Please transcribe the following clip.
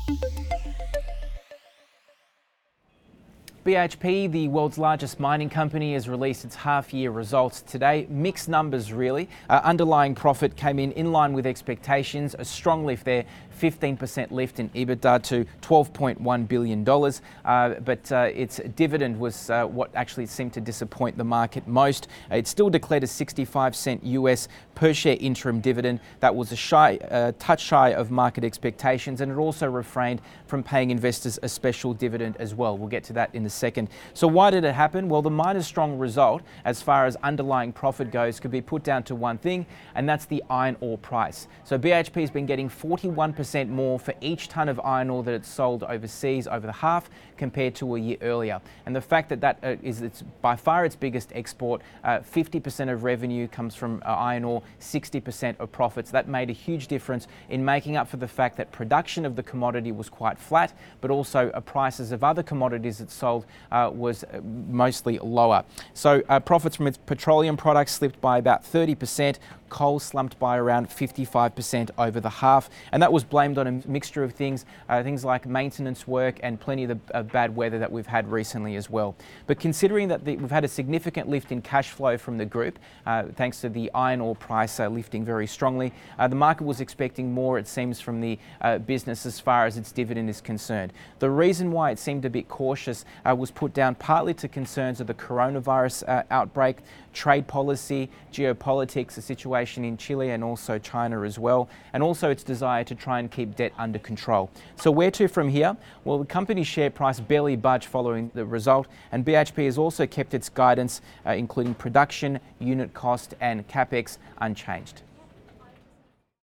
BHP, the world's largest mining company, has released its half-year results today. Mixed numbers, really. Underlying profit came in line with expectations. A strong lift there, 15% lift in EBITDA to $12.1 billion. But its dividend was what actually seemed to disappoint the market most. It still declared a 65-cent US per share interim dividend. That was a touch shy of market expectations, and it also refrained from paying investors a special dividend as well. We'll get to that in a second. So why did it happen? Well, the miner's strong result as far as underlying profit goes could be put down to one thing, and that's the iron ore price. So BHP has been getting 41% more for each tonne of iron ore that it's sold overseas over the half compared to a year earlier. And the fact that it's by far its biggest export, 50% of revenue comes from iron ore, 60% of profits. That made a huge difference in making up for the fact that production of the commodity was quite flat, but also prices of other commodities it sold was mostly lower. So profits from its petroleum products slipped by about 30%. Coal slumped by around 55% over the half, and that was blamed on a mixture of things like maintenance work and plenty of the bad weather that we've had recently as well. But considering that we've had a significant lift in cash flow from the group, thanks to the iron ore price lifting very strongly, the market was expecting more, it seems, from the business as far as its dividend is concerned. The reason why it seemed a bit cautious was put down partly to concerns of the coronavirus outbreak, trade policy, geopolitics, the situation in Chile and also China as well, and also its desire to try and keep debt under control. So where to from here? Well, the company's share price barely budged following the result, and BHP has also kept its guidance, including production, unit cost and capex, unchanged.